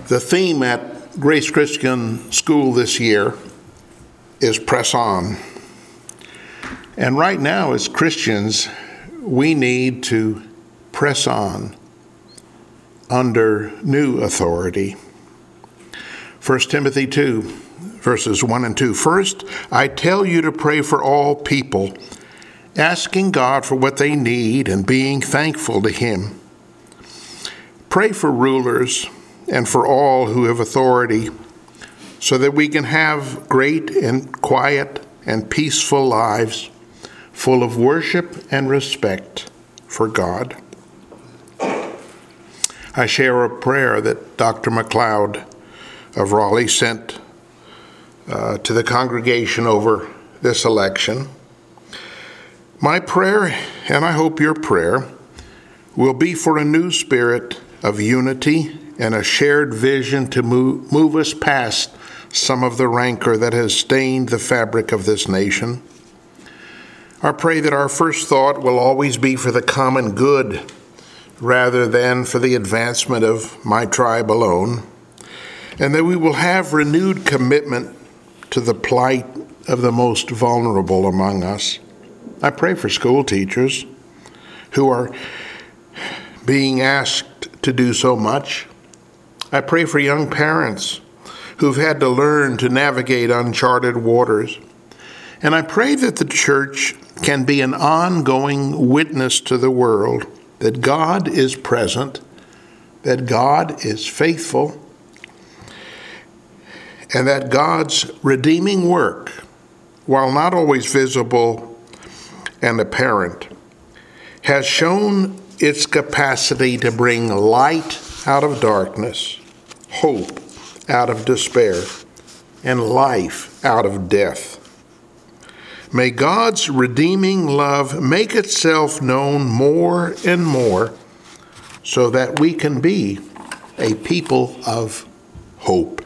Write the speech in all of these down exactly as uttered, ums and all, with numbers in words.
The theme at Grace Christian School this year is Press On. And right now, as Christians, we need to press on under new authority. First Timothy two, verses one and two. First, I tell you to pray for all people, asking God for what they need and being thankful to Him. Pray for rulers and for all who have authority, so that we can have great and quiet and peaceful lives, full of worship and respect for God. I share a prayer that Doctor McLeod of Raleigh sent uh, to the congregation over this election. My prayer, and I hope your prayer, will be for a new spirit of unity and a shared vision to move, move us past some of the rancor that has stained the fabric of this nation. I pray that our first thought will always be for the common good rather than for the advancement of my tribe alone, and that we will have renewed commitment to the plight of the most vulnerable among us. I pray for school teachers who are being asked to do so much. I pray for young parents who've had to learn to navigate uncharted waters. And I pray that the church can be an ongoing witness to the world that God is present, that God is faithful, and that God's redeeming work, while not always visible and apparent, has shown its capacity to bring light out of darkness, hope out of despair, and life out of death. May God's redeeming love make itself known more and more so that we can be a people of hope.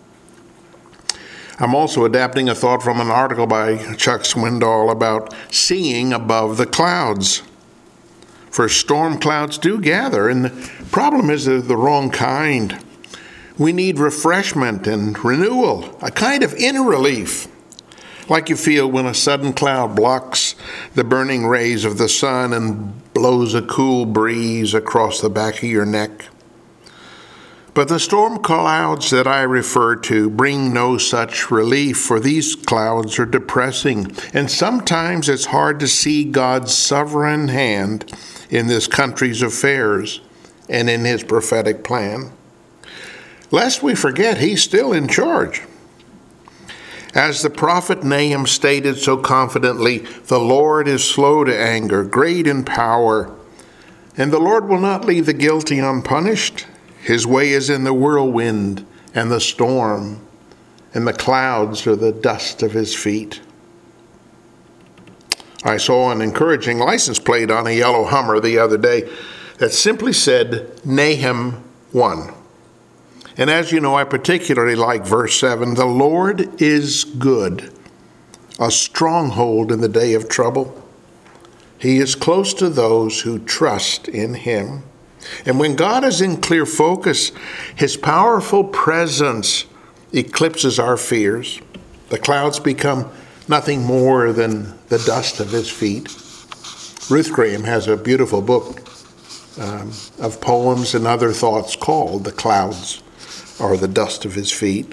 I'm also adapting a thought from an article by Chuck Swindoll about seeing above the clouds. For storm clouds do gather, and the problem is they're the wrong kind. We need refreshment and renewal, a kind of inner relief, like you feel when a sudden cloud blocks the burning rays of the sun and blows a cool breeze across the back of your neck. But the storm clouds that I refer to bring no such relief, for these clouds are depressing, and sometimes it's hard to see God's sovereign hand in this country's affairs and in His prophetic plan. Lest we forget, He's still in charge. As the prophet Nahum stated so confidently, the Lord is slow to anger, great in power, and the Lord will not leave the guilty unpunished. His way is in the whirlwind and the storm, and the clouds are the dust of His feet. I saw an encouraging license plate on a yellow Hummer the other day that simply said Nahum one. And as you know, I particularly like verse seven. The Lord is good, a stronghold in the day of trouble. He is close to those who trust in Him. And when God is in clear focus, His powerful presence eclipses our fears. The clouds become nothing more than the dust of His feet. Ruth Graham has a beautiful book um, of poems and other thoughts called The Clouds Are the Dust of His Feet.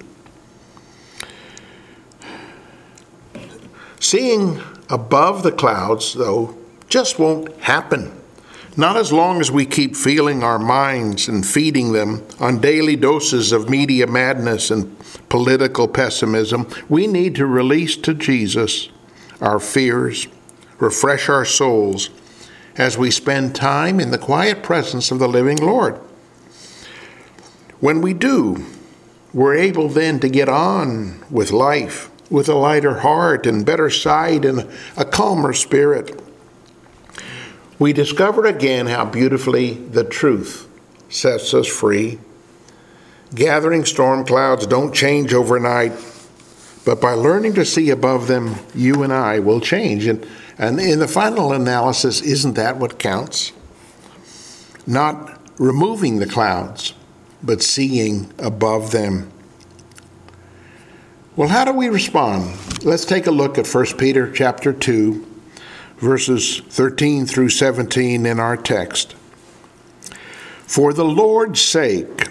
Seeing above the clouds, though, just won't happen. Not as long as we keep feeling our minds and feeding them on daily doses of media madness and political pessimism. We need to release to Jesus our fears, refresh our souls as we spend time in the quiet presence of the living Lord. When we do, we're able then to get on with life with a lighter heart and better sight and a calmer spirit. We discover again how beautifully the truth sets us free. Gathering storm clouds don't change overnight, but by learning to see above them, you and I will change. And, and in the final analysis, isn't that what counts? Not removing the clouds, but seeing above them. Well, how do we respond? Let's take a look at First Peter chapter two, verses thirteen through seventeen in our text. For the Lord's sake,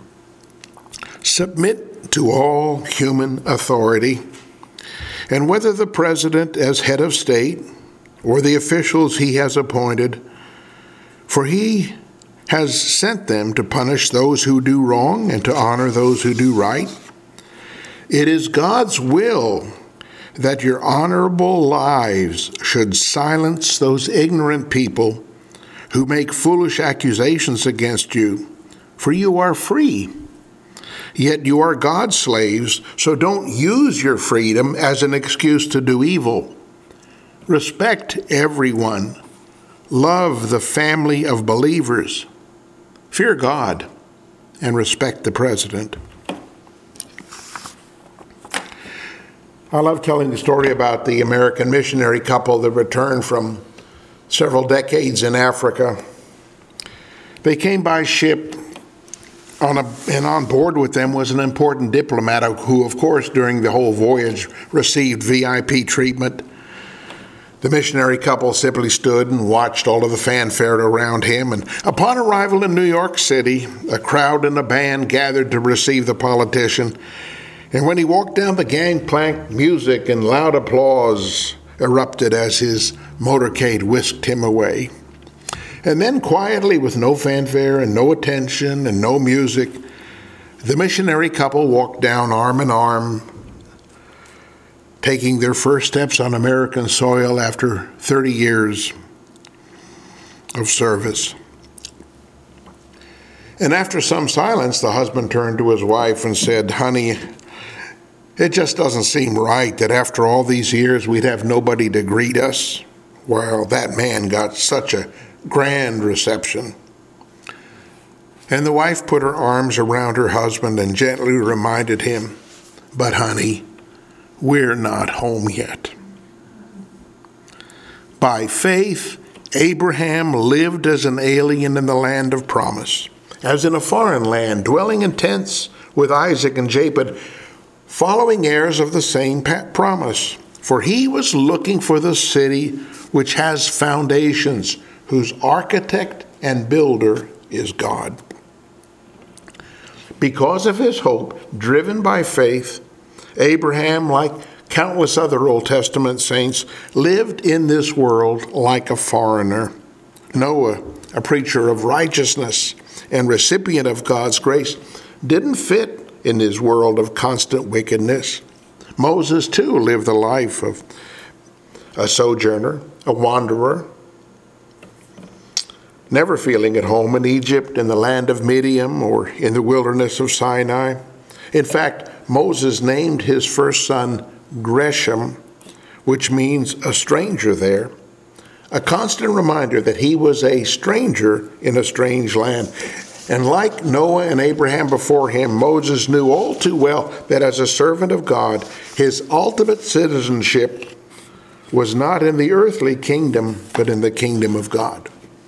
submit to all human authority, and whether the president as head of state or the officials he has appointed, for he has sent them to punish those who do wrong and to honor those who do right. It is God's will that your honorable lives should silence those ignorant people who make foolish accusations against you, for you are free. Yet you are God's slaves, so don't use your freedom as an excuse to do evil. Respect everyone. Love the family of believers. Fear God and respect the president. I love telling the story about the American missionary couple that returned from several decades in Africa. They came by ship, on a, and on board with them was an important diplomat who, of course, during the whole voyage received V I P treatment. The missionary couple simply stood and watched all of the fanfare around him, and upon arrival in New York City, a crowd and a band gathered to receive the politician. And when he walked down the gangplank, music and loud applause erupted as his motorcade whisked him away. And then quietly, with no fanfare and no attention and no music, the missionary couple walked down arm in arm, taking their first steps on American soil after thirty years of service. And after some silence, the husband turned to his wife and said, "Honey, it just doesn't seem right that after all these years we'd have nobody to greet us. Well, that man got such a grand reception." And the wife put her arms around her husband and gently reminded him, "But honey, we're not home yet." By faith, Abraham lived as an alien in the land of promise, as in a foreign land, dwelling in tents with Isaac and Jacob, following heirs of the same promise. For he was looking for the city which has foundations, whose architect and builder is God. Because of his hope, driven by faith, Abraham, like countless other Old Testament saints, lived in this world like a foreigner. Noah, a preacher of righteousness and recipient of God's grace, didn't fit in his world of constant wickedness. Moses, too, lived the life of a sojourner, a wanderer, never feeling at home in Egypt, in the land of Midian, or in the wilderness of Sinai. In fact, Moses named his first son Gresham, which means a stranger there, a constant reminder that he was a stranger in a strange land. And like Noah and Abraham before him, Moses knew all too well that as a servant of God, his ultimate citizenship was not in the earthly kingdom, but in the kingdom of God.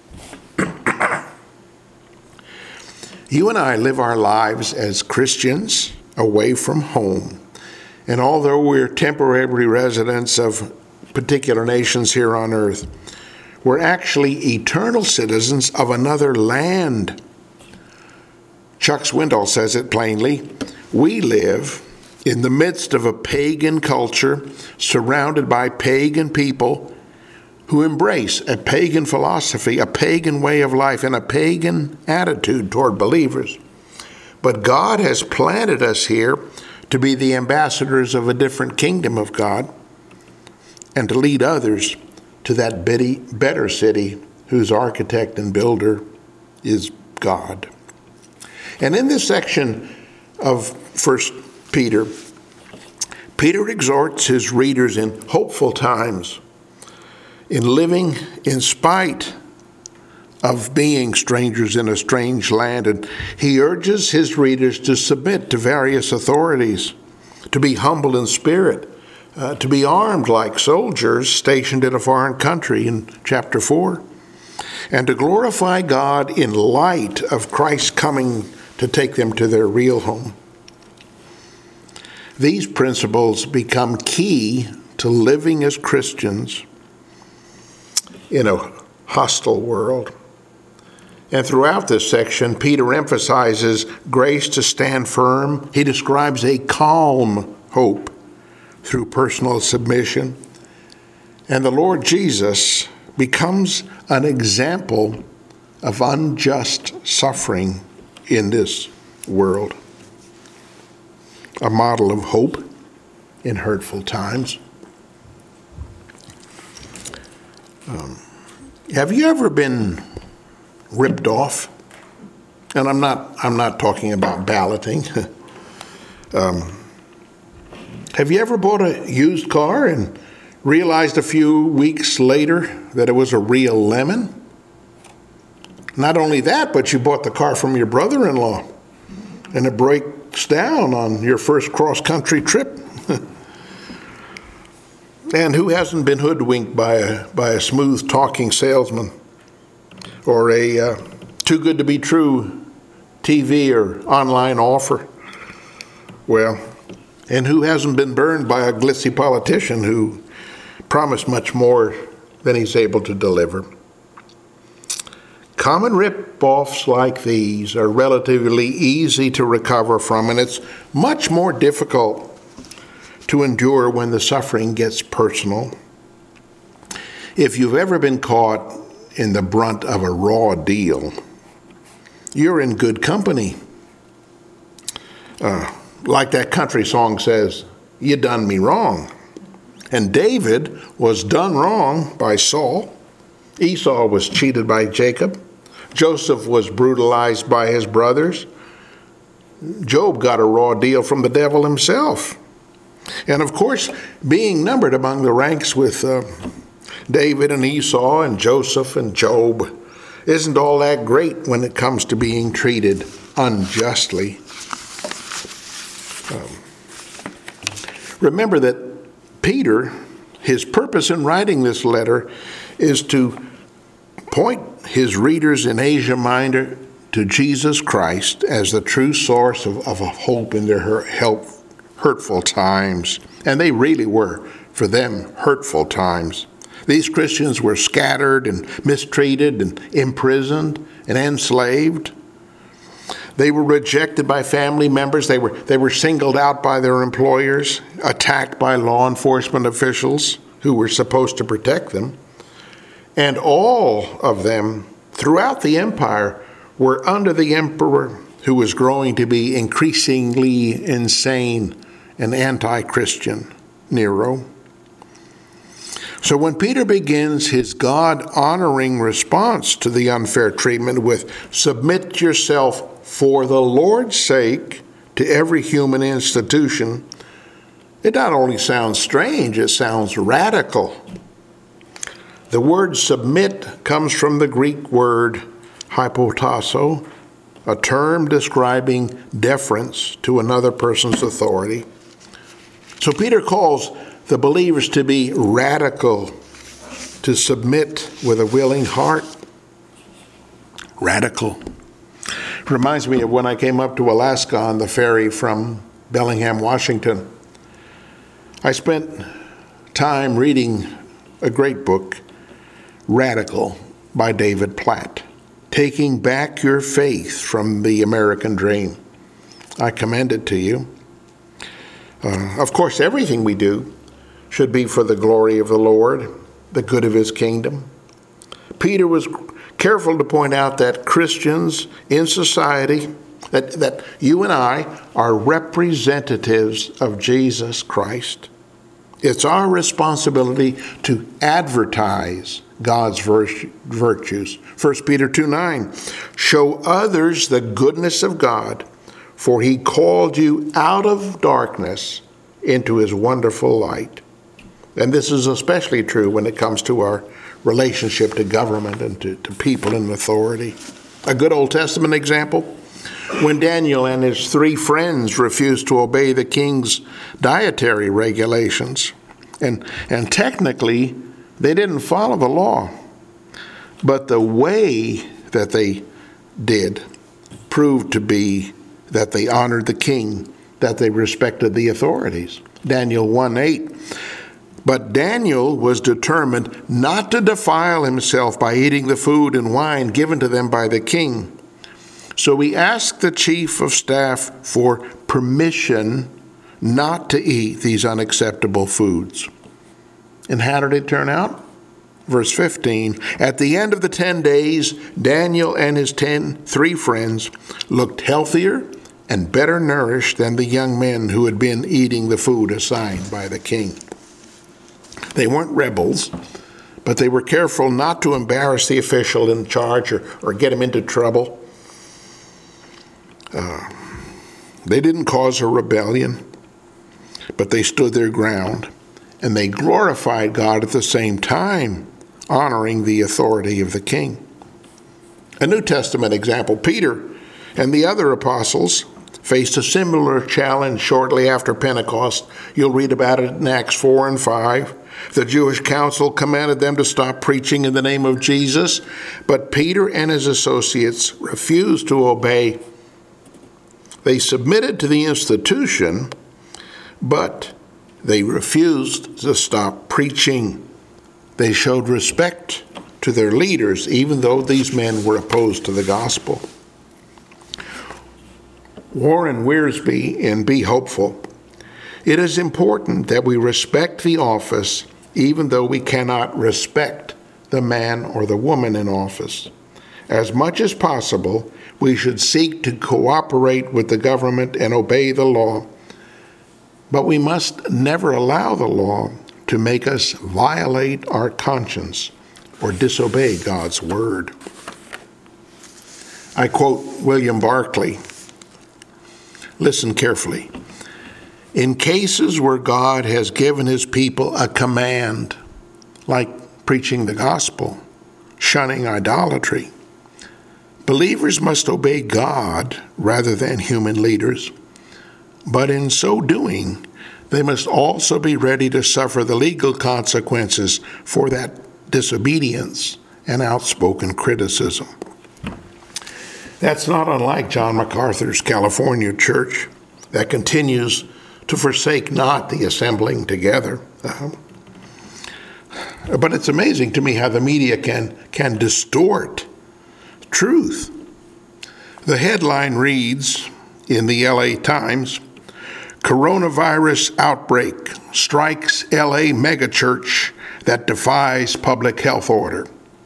You and I live our lives as Christians away from home. And although we're temporary residents of particular nations here on earth, we're actually eternal citizens of another land. Chuck Swindoll says it plainly. We live in the midst of a pagan culture, surrounded by pagan people who embrace a pagan philosophy, a pagan way of life, and a pagan attitude toward believers. But God has planted us here to be the ambassadors of a different kingdom of God and to lead others to that better city whose architect and builder is God. And in this section of First Peter, Peter exhorts his readers in hopeful times, in living in spite of being strangers in a strange land, and he urges his readers to submit to various authorities, to be humble in spirit, uh, to be armed like soldiers stationed in a foreign country in chapter four, and to glorify God in light of Christ's coming to take them to their real home. These principles become key to living as Christians in a hostile world. And throughout this section, Peter emphasizes grace to stand firm. He describes a calm hope through personal submission. And the Lord Jesus becomes an example of unjust suffering in this world, a model of hope in hurtful times. Um, have you ever been ripped off? And I'm not I'm not talking about balloting. um, have you ever bought a used car and realized a few weeks later that it was a real lemon? Not only that, but you bought the car from your brother-in-law and it breaks down on your first cross-country trip. And who hasn't been hoodwinked by a by a smooth-talking salesman or a uh, too-good-to-be-true T V or online offer? Well, and who hasn't been burned by a glitzy politician who promised much more than he's able to deliver? Common rip-offs like these are relatively easy to recover from, and it's much more difficult to endure when the suffering gets personal. If you've ever been caught in the brunt of a raw deal, you're in good company. Uh, like that country song says, "You done me wrong." And David was done wrong by Saul. Esau was cheated by Jacob. Joseph was brutalized by his brothers. Job got a raw deal from the devil himself. And of course, being numbered among the ranks with uh, David and Esau and Joseph and Job isn't all that great when it comes to being treated unjustly. Um, remember that Peter, his purpose in writing this letter is to point his readers in Asia Minor to Jesus Christ as the true source of, of a hope in their help, hurtful times. And they really were, for them, hurtful times. These Christians were scattered and mistreated and imprisoned and enslaved. They were rejected by family members. They were, they were singled out by their employers, attacked by law enforcement officials who were supposed to protect them. And all of them, throughout the empire, were under the emperor who was growing to be increasingly insane and anti-Christian, Nero. So when Peter begins his God-honoring response to the unfair treatment with, "Submit yourself for the Lord's sake to every human institution," it not only sounds strange, it sounds radical. The word submit comes from the Greek word hypotasso, a term describing deference to another person's authority. So Peter calls the believers to be radical, to submit with a willing heart. Radical. Reminds me of when I came up to Alaska on the ferry from Bellingham, Washington. I spent time reading a great book, Radical, by David Platt, Taking Back Your Faith from the American Dream. I commend it to you. Uh, of course, everything we do should be for the glory of the Lord, the good of his kingdom. Peter was careful to point out that Christians in society, that, that you and I are representatives of Jesus Christ. It's our responsibility to advertise God's virtues. First Peter two nine, show others the goodness of God, for he called you out of darkness into his wonderful light. And this is especially true when it comes to our relationship to government and to, to people in authority. A good Old Testament example, when Daniel and his three friends refused to obey the king's dietary regulations. And, and technically, they didn't follow the law. But the way that they did proved to be that they honored the king, that they respected the authorities. Daniel one eight. But Daniel was determined not to defile himself by eating the food and wine given to them by the king. So he asked the chief of staff for permission not to eat these unacceptable foods. And how did it turn out? Verse fifteen, at the end of the ten days, Daniel and his ten, three friends looked healthier and better nourished than the young men who had been eating the food assigned by the king. They weren't rebels, but they were careful not to embarrass the official in charge or, or get him into trouble. Uh, they didn't cause a rebellion, but they stood their ground, and they glorified God at the same time, honoring the authority of the king. A New Testament example, Peter and the other apostles faced a similar challenge shortly after Pentecost. You'll read about it in Acts four and five. The Jewish council commanded them to stop preaching in the name of Jesus, but Peter and his associates refused to obey. They submitted to the institution, but they refused to stop preaching. They showed respect to their leaders, even though these men were opposed to the gospel. Warren Wiersbe in Be Hopeful. It is important that we respect the office even though we cannot respect the man or the woman in office. As much as possible, we should seek to cooperate with the government and obey the law, but we must never allow the law to make us violate our conscience or disobey God's word. I quote William Barclay. Listen carefully. In cases where God has given his people a command, like preaching the gospel, shunning idolatry, believers must obey God rather than human leaders. But in so doing, they must also be ready to suffer the legal consequences for that disobedience and outspoken criticism. That's not unlike John MacArthur's California church that continues to forsake not the assembling together. Uh-huh. But it's amazing to me how the media can, can distort truth. The headline reads in the L A Times, Coronavirus outbreak strikes L A megachurch that defies public health order.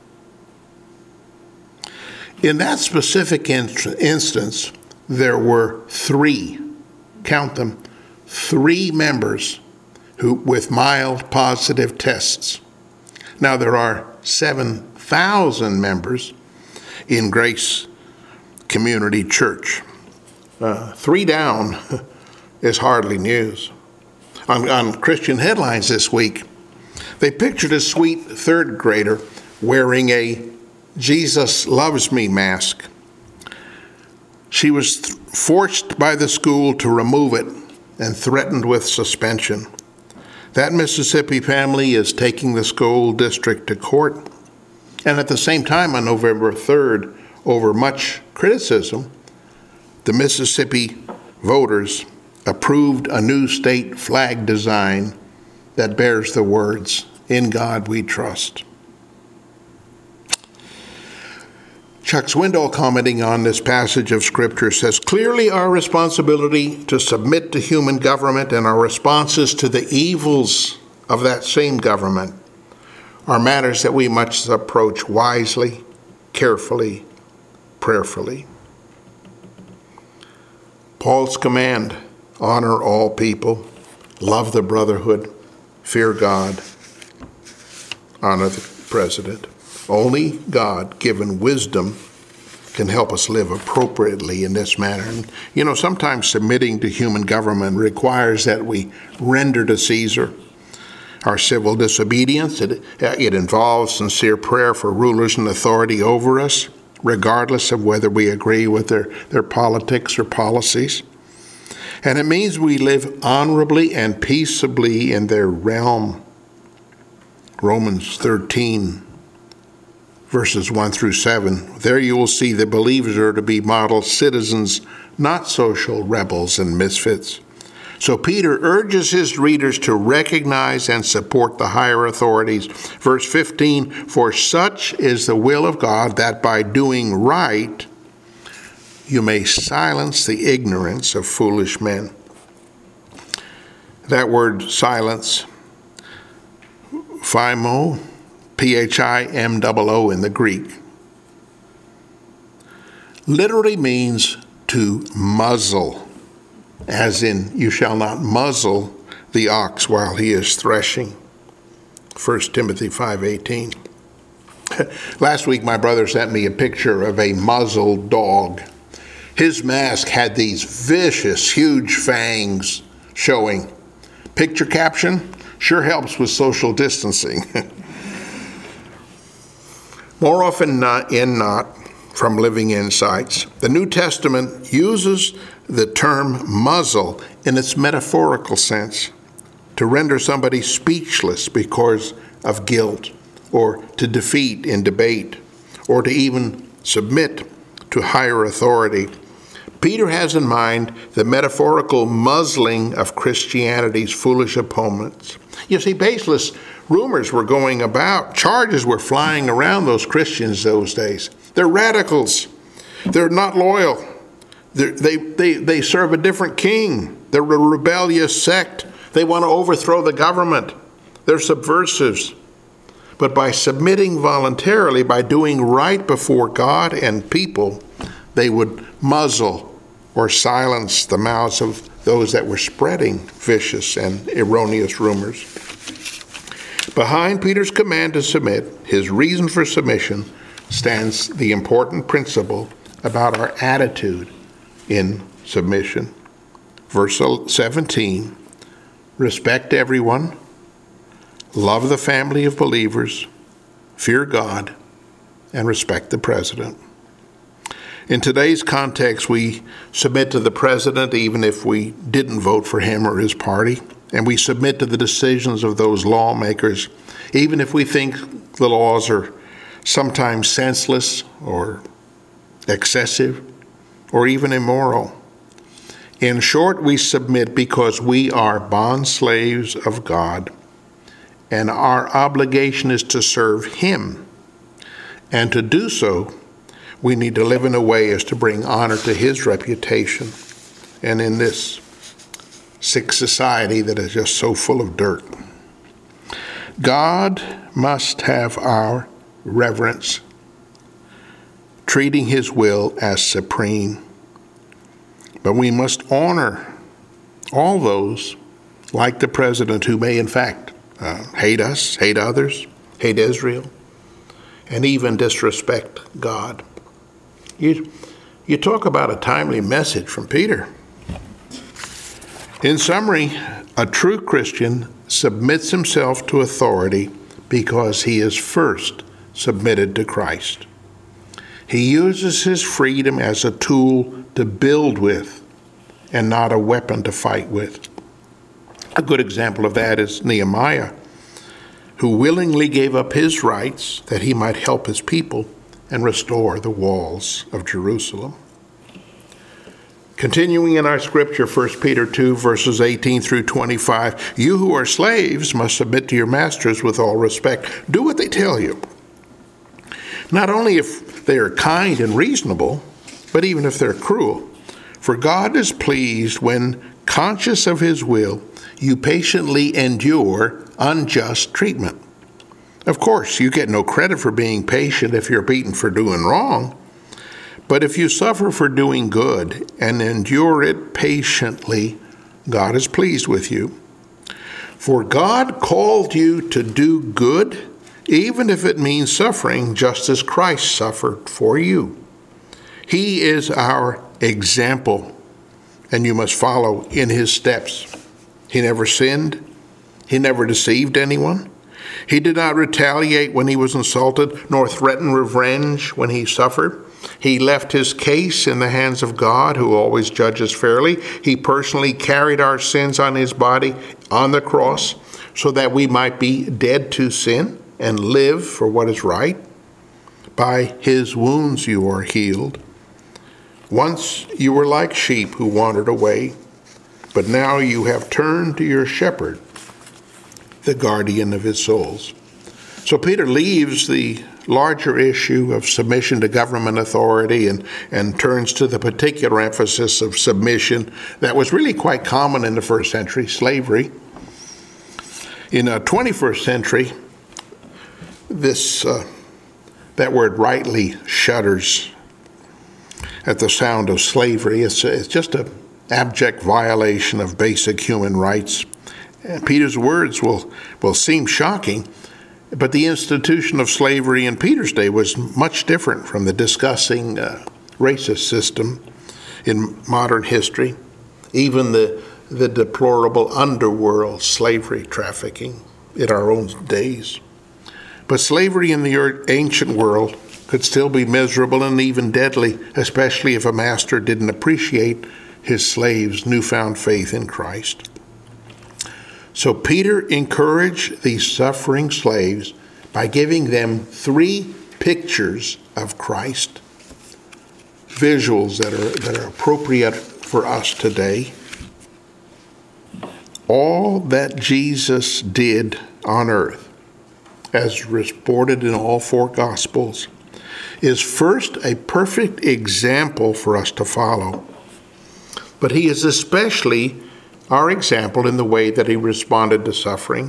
In that specific in- instance, there were three, count them, three members who with mild positive tests. Now there are seven thousand members in Grace Community Church. Uh, three down is hardly news. On, on Christian Headlines this week, they pictured a sweet third grader wearing a Jesus Loves Me mask. She was th- forced by the school to remove it and threatened with suspension. That Mississippi family is taking the school district to court. And at the same time, on November third, over much criticism, the Mississippi voters approved a new state flag design that bears the words, "In God We Trust." Chuck Swindoll, commenting on this passage of Scripture, says, clearly our responsibility to submit to human government and our responses to the evils of that same government are matters that we must approach wisely, carefully, prayerfully. Paul's command, honor all people, love the brotherhood, fear God, honor the president. Only God-given wisdom can help us live appropriately in this manner. And, you know, sometimes submitting to human government requires that we render to Caesar our civil disobedience. It, it involves sincere prayer for rulers and authority over us, regardless of whether we agree with their, their politics or policies. And it means we live honorably and peaceably in their realm. Romans thirteen verses one through seven. There you will see the believers are to be model citizens, not social rebels and misfits. So Peter urges his readers to recognize and support the higher authorities. Verse fifteen, for such is the will of God, that by doing right you may silence the ignorance of foolish men. That word silence, phimo, P H I M O O in the Greek, literally means to muzzle, as in, you shall not muzzle the ox while he is threshing. First Timothy five eighteen. Last week, my brother sent me a picture of a muzzled dog. His mask had these vicious, huge fangs showing. Picture caption, sure helps with social distancing. More often not in not, from Living Insights, the New Testament uses the term muzzle in its metaphorical sense to render somebody speechless because of guilt, or to defeat in debate, or to even submit to higher authority. Peter has in mind the metaphorical muzzling of Christianity's foolish opponents. You see, baseless rumors were going about. Charges were flying around those Christians those days. They're radicals. They're not loyal. They're, they, they, they serve a different king. They're a rebellious sect. They want to overthrow the government. They're subversives. But by submitting voluntarily, by doing right before God and people, they would muzzle or silence the mouths of those that were spreading vicious and erroneous rumors. Behind Peter's command to submit, his reason for submission, stands the important principle about our attitude in submission. Verse seventeen, respect everyone, love the family of believers, fear God, and respect the president. In today's context, we submit to the president even if we didn't vote for him or his party, and we submit to the decisions of those lawmakers, even if we think the laws are sometimes senseless or excessive or even immoral. In short, we submit because we are bond slaves of God, and our obligation is to serve Him. And to do so, we need to live in a way as to bring honor to His reputation. And in this sick society that is just so full of dirt, God must have our reverence, treating His will as supreme. But we must honor all those, like the president, who may in fact uh, hate us, hate others, hate Israel, and even disrespect God. You, you talk about a timely message from Peter. In summary, a true Christian submits himself to authority because he is first submitted to Christ. He uses his freedom as a tool to build with and not a weapon to fight with. A good example of that is Nehemiah, who willingly gave up his rights that he might help his people and restore the walls of Jerusalem. Continuing in our scripture, First Peter two, verses eighteen through twenty-five, you who are slaves must submit to your masters with all respect. Do what they tell you. Not only if they are kind and reasonable, but even if they're cruel. For God is pleased when, conscious of His will, you patiently endure unjust treatment. Of course, you get no credit for being patient if you're beaten for doing wrong. But if you suffer for doing good and endure it patiently, God is pleased with you. For God called you to do good, even if it means suffering, just as Christ suffered for you. He is our example, and you must follow in His steps. He never sinned. He never deceived anyone. He did not retaliate when he was insulted, nor threaten revenge when he suffered. He left his case in the hands of God, who always judges fairly. He personally carried our sins on his body on the cross so that we might be dead to sin and live for what is right. By his wounds you are healed. Once you were like sheep who wandered away, but now you have turned to your shepherd, the guardian of his souls. So Peter leaves the larger issue of submission to government authority and, and turns to the particular emphasis of submission that was really quite common in the first century, slavery. In the twenty-first century, this uh, that word rightly shudders at the sound of slavery. It's, it's just an abject violation of basic human rights. And Peter's words will, will seem shocking, but the institution of slavery in Peter's day was much different from the disgusting uh, racist system in modern history, even the, the deplorable underworld slavery trafficking in our own days. But slavery in the ancient world could still be miserable and even deadly, especially if a master didn't appreciate his slaves' newfound faith in Christ. So Peter encouraged these suffering slaves by giving them three pictures of Christ, visuals that are, that are appropriate for us today. All that Jesus did on earth, as reported in all four Gospels, is first a perfect example for us to follow. But he is especially our example in the way that he responded to suffering.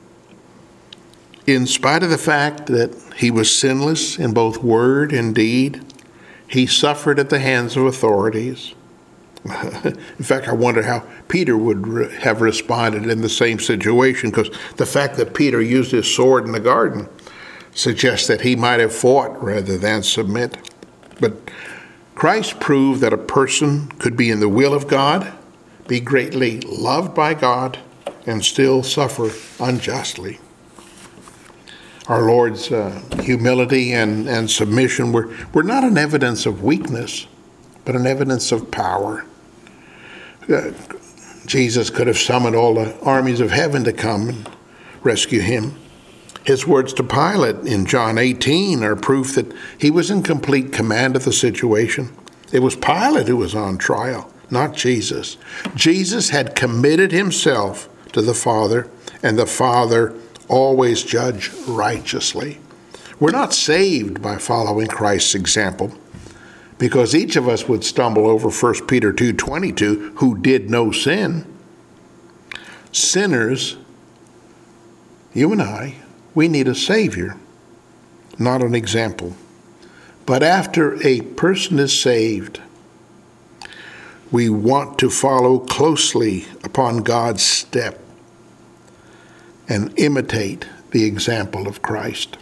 In spite of the fact that he was sinless in both word and deed, he suffered at the hands of authorities. In fact, I wonder how Peter would re- have responded in the same situation, because the fact that Peter used his sword in the garden suggests that he might have fought rather than submit. But Christ proved that a person could be in the will of God, be greatly loved by God, and still suffer unjustly. Our Lord's uh, humility and, and submission were, were not an evidence of weakness, but an evidence of power. Uh, Jesus could have summoned all the armies of heaven to come and rescue him. His words to Pilate in John eighteen are proof that he was in complete command of the situation. It was Pilate who was on trial, not Jesus. Jesus had committed himself to the Father, and the Father always judged righteously. We're not saved by following Christ's example, because each of us would stumble over First Peter two twenty-two, who did no sin. Sinners, you and I, we need a Savior, not an example. But after a person is saved, we want to follow closely upon God's step and imitate the example of Christ.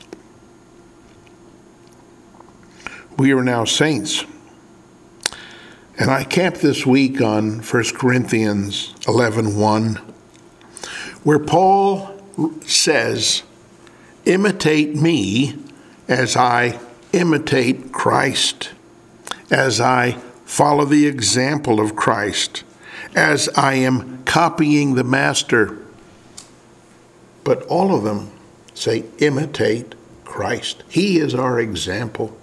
We are now saints. And I camped this week on First Corinthians eleven one, where Paul says, imitate me as I imitate Christ, as I follow the example of Christ, as I am copying the Master. But all of them say, imitate Christ. He is our example.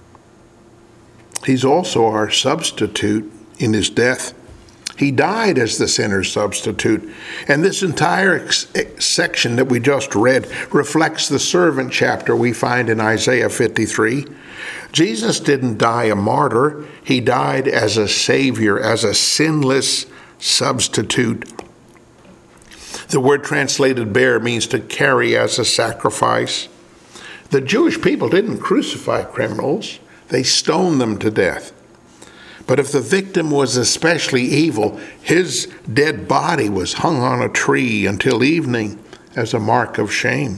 He's also our substitute in his death. He died as the sinner's substitute. And this entire ex- section that we just read reflects the servant chapter we find in Isaiah fifty-three. Jesus didn't die a martyr. He died as a savior, as a sinless substitute. The word translated bear means to carry as a sacrifice. The Jewish people didn't crucify criminals. They stoned them to death. But if the victim was especially evil, his dead body was hung on a tree until evening as a mark of shame.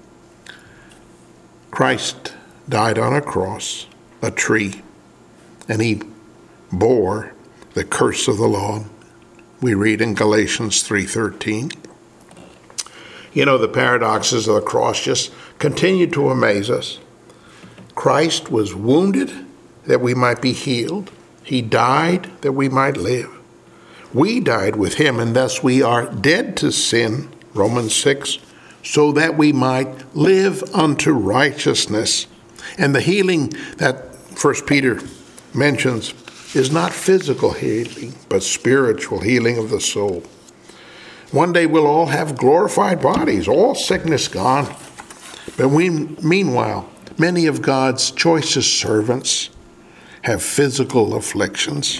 Christ died on a cross, a tree, and he bore the curse of the law. We read in Galatians three thirteen. You know, the paradoxes of the cross just continue to amaze us. Christ was wounded that we might be healed. He died that we might live. We died with him, and thus we are dead to sin, Romans six, so that we might live unto righteousness. And the healing that First Peter mentions is not physical healing, but spiritual healing of the soul. One day we'll all have glorified bodies, all sickness gone. But we, meanwhile, many of God's choicest servants have physical afflictions.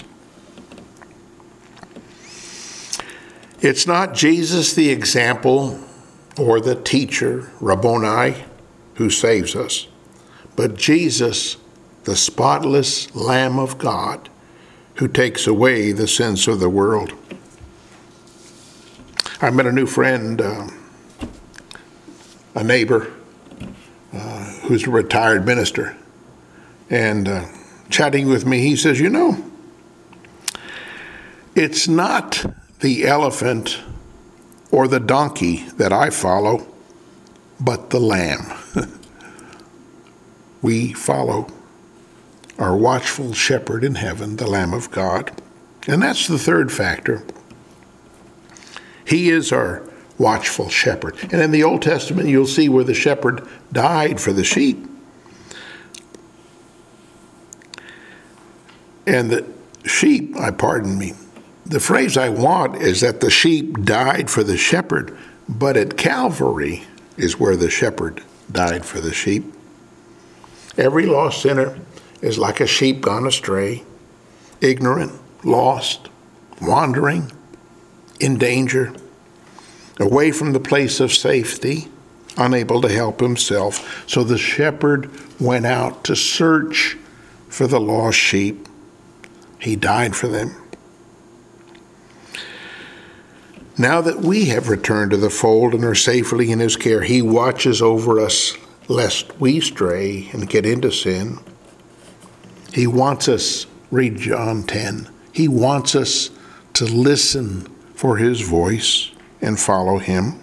It's not Jesus the example or the teacher, Rabboni, who saves us, but Jesus, the spotless Lamb of God, who takes away the sins of the world. I met a new friend, uh, a neighbor, uh, who's a retired minister, and uh, chatting with me, he says, you know, it's not the elephant or the donkey that I follow, but the lamb. We follow our watchful shepherd in heaven, the Lamb of God. And that's the third factor. He is our watchful shepherd. And in the Old Testament, you'll see where the shepherd died for the sheep. And the sheep, I pardon me, the phrase I want is that the sheep died for the shepherd, but at Calvary is where the shepherd died for the sheep. Every lost sinner is like a sheep gone astray, ignorant, lost, wandering, in danger, away from the place of safety, unable to help himself. So the shepherd went out to search for the lost sheep. He died for them. Now that we have returned to the fold and are safely in his care, he watches over us lest we stray and get into sin. He wants us, read John ten, he wants us to listen for his voice and follow him.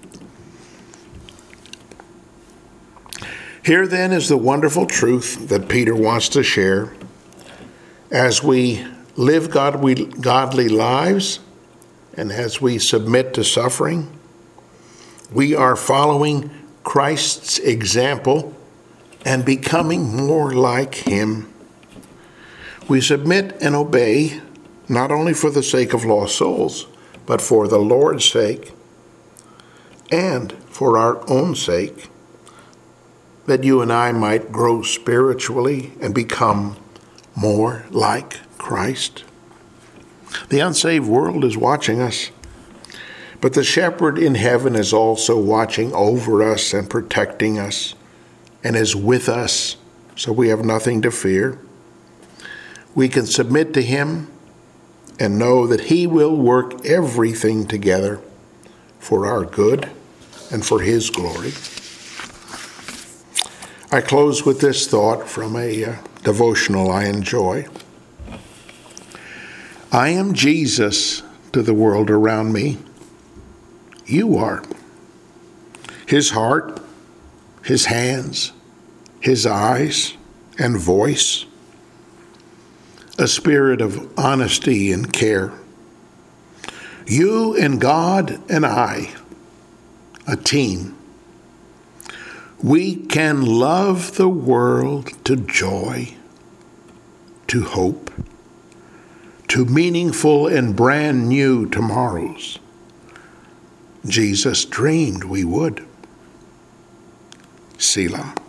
Here then is the wonderful truth that Peter wants to share. As we live godly, godly lives and as we submit to suffering, we are following Christ's example and becoming more like him. We submit and obey not only for the sake of lost souls, but for the Lord's sake and for our own sake, that you and I might grow spiritually and become more like Christ. The unsaved world is watching us, but the shepherd in heaven is also watching over us and protecting us and is with us, so we have nothing to fear. We can submit to him and know that he will work everything together for our good and for his glory. I close with this thought from a uh, devotional I enjoy. I am Jesus to the world around me. You are. His heart, his hands, his eyes and voice. A spirit of honesty and care. You and God and I, a team. We can love the world to joy, to hope, to meaningful and brand new tomorrows. Jesus dreamed we would. Selah.